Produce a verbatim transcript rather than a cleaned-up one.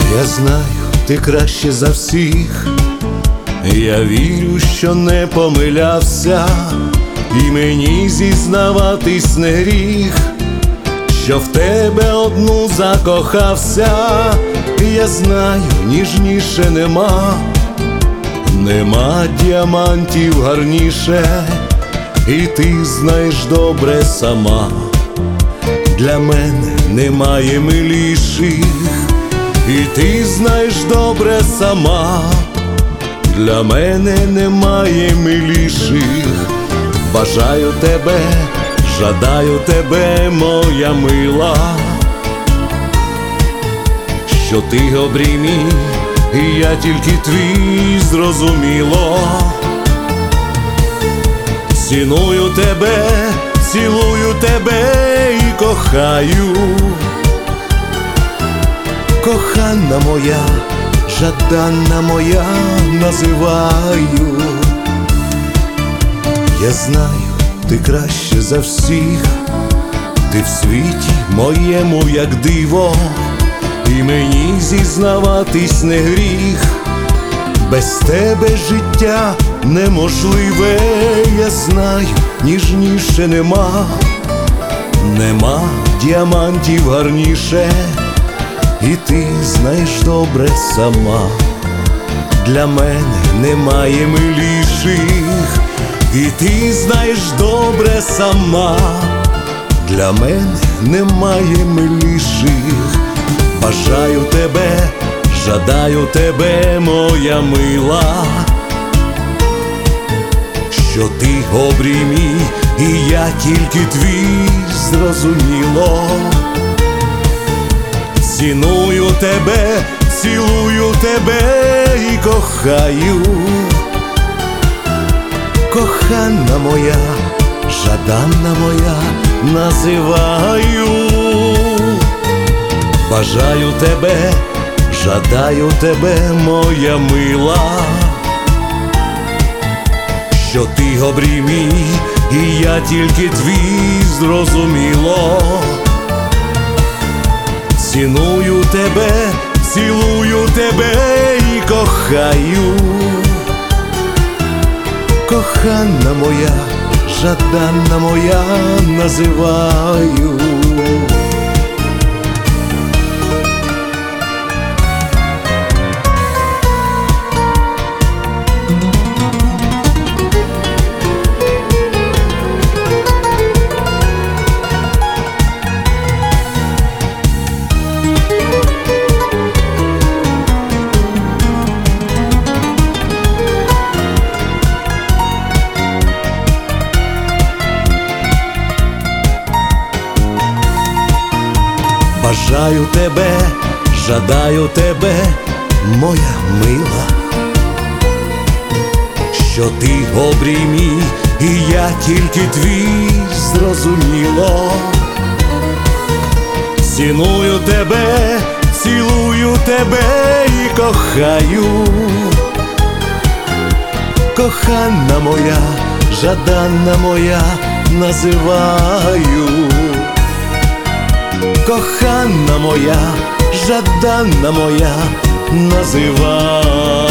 Я знаю, ти краще за всіх, я вірю, що не помилявся, і мені зізнаватись не гріх, що в тебе одну закохався. Я знаю, ніжніше нема, нема діамантів гарніше, і ти знаєш добре сама, для мене немає миліших, і ти знаєш добре сама, для мене немає миліших. Бажаю тебе, жадаю тебе, моя мила, що ти обрій мій, і я тільки твій, зрозуміло. Ціную тебе, цілую тебе і кохаю, кохана моя, жадана моя, називаю. Я знаю, ти краще за всіх, ти в світі моєму як диво, і мені зізнаватись не гріх, без тебе життя неможливе. Я знаю, ніжніше нема, нема діамантів гарніше, і ти знаєш добре сама, для мене немає миліших, і ти знаєш добре сама, для мене немає миліших. Бажаю тебе, жадаю тебе, моя мила, що ти обрій мій, і я тільки твій, зрозуміло. Ціную тебе, цілую тебе і кохаю, кохана моя, жадана моя, називаю. Бажаю тебе, жадаю тебе, моя мила, що ти обрій мій, і я тільки твій, зрозуміло. Ціную тебе, цілую тебе і кохаю, кохана моя, жадана моя, називаю. Бажаю тебе, жадаю тебе, моя мила, що ти обрій мій, і я тільки твій, зрозуміло. Ціную тебе, цілую тебе і кохаю, кохана моя, жадана моя, називаю. Кохана моя, жадана моя, називай.